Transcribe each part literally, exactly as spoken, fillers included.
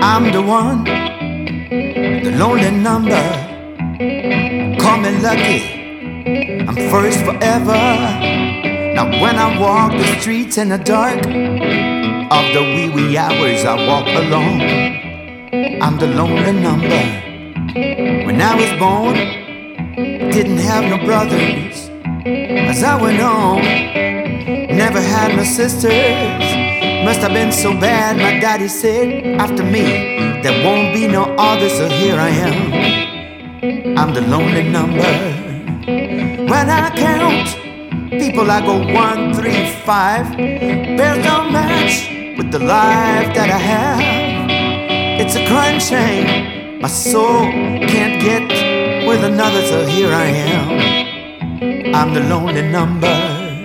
I'm the one, the lonely number. Call me lucky, I'm first forever. Now when I walk the streets in the dark of the wee wee hours, I walk alone. I'm the lonely number. When I was born, didn't have no brothers. As I went on, never had no sisters. Must have been so bad, my daddy said, after me there won't be no others, so here I am. I'm the lonely number. When I count people, I go one, three, five. Bears don't match with the life that I have. It's a crime shame my soul can't get with another, so here I am. I'm the lonely number.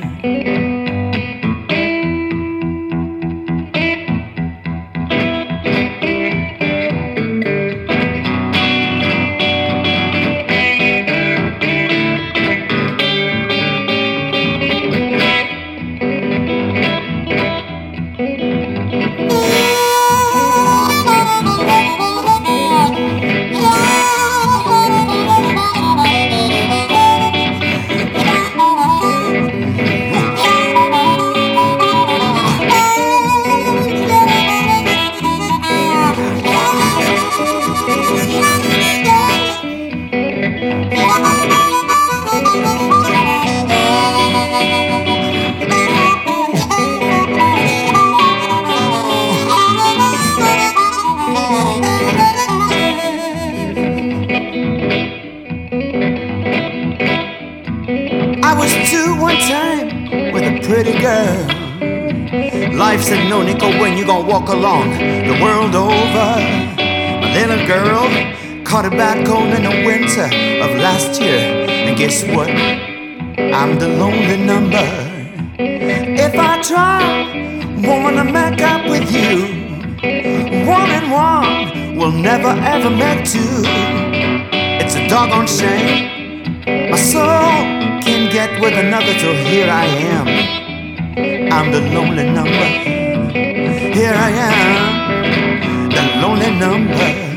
I was two one time with a pretty girl. Life said no, Nico, when you gonna walk along the world over? My little girl caught a bad cold in the winter of last year, and guess what? I'm the lonely number. If I try, woman, to make up with you, one and one will never ever make two. It's a doggone shame my soul can get with another, so here I am. I'm the lonely number. Here I am, the lonely number.